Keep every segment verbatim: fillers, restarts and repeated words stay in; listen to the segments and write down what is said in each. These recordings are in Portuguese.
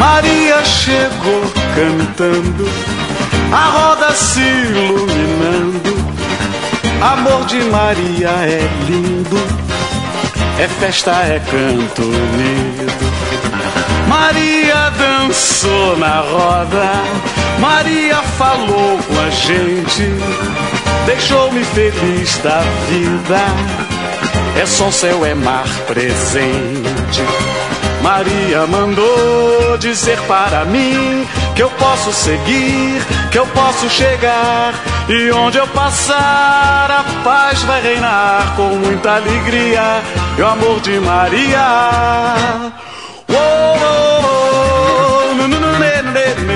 Maria chegou cantando, a roda se iluminando. Amor de Maria é lindo, é festa, é canto unido. Maria dançou na roda, Maria falou com a gente, deixou-me feliz da vida. É sol, céu, é mar presente. Maria mandou dizer para mim que eu posso seguir, que eu posso chegar, e onde eu passar a paz vai reinar com muita alegria. E o amor de Maria. Oh, oh, oh, no, no, no, ne, ne, ne,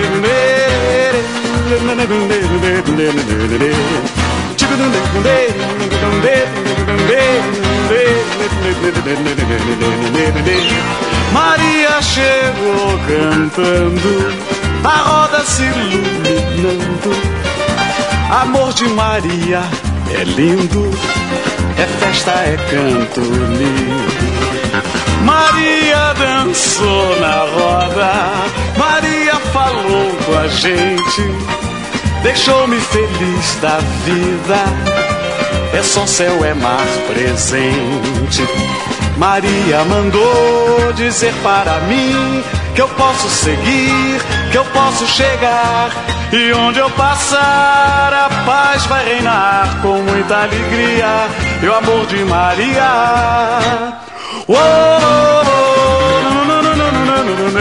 Maria chegou cantando, a roda se iluminando. Amor de Maria é lindo, é festa, é canto lindo. Maria dançou na roda, Maria falou com a gente, deixou-me feliz da vida. É sol, céu, é mar presente. Maria mandou dizer para mim que eu posso seguir, que eu posso chegar, e onde eu passar a paz vai reinar com muita alegria. E o amor de Maria. Oh, oh, oh, no, no, no, no, no, no, no,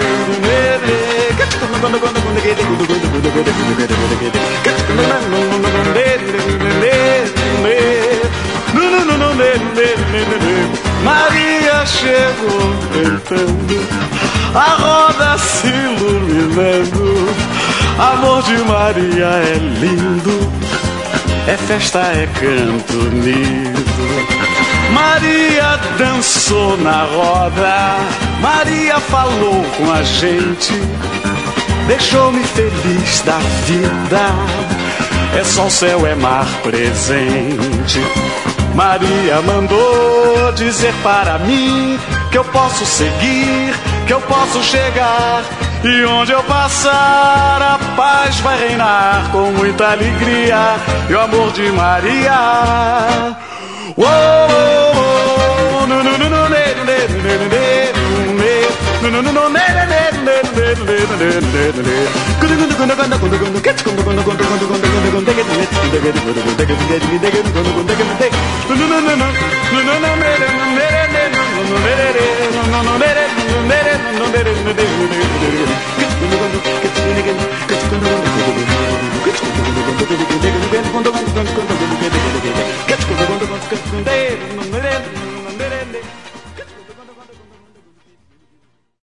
Maria chegou cantando, a roda se iluminando. Amor de Maria é lindo, é festa, é canto unido. Maria dançou na roda, Maria falou com a gente, deixou-me feliz da vida. É sol, céu, é mar presente. Maria mandou dizer para mim que eu posso seguir, que eu posso chegar, e onde eu passar a paz vai reinar com muita alegria. E o amor de Maria. Oh, oh, oh, no, no, no, no, ne, ne, ne, ne, ne, no, no, no, no, ne, ne, ne, ne, ne, ne, ne, ne, ne, ne,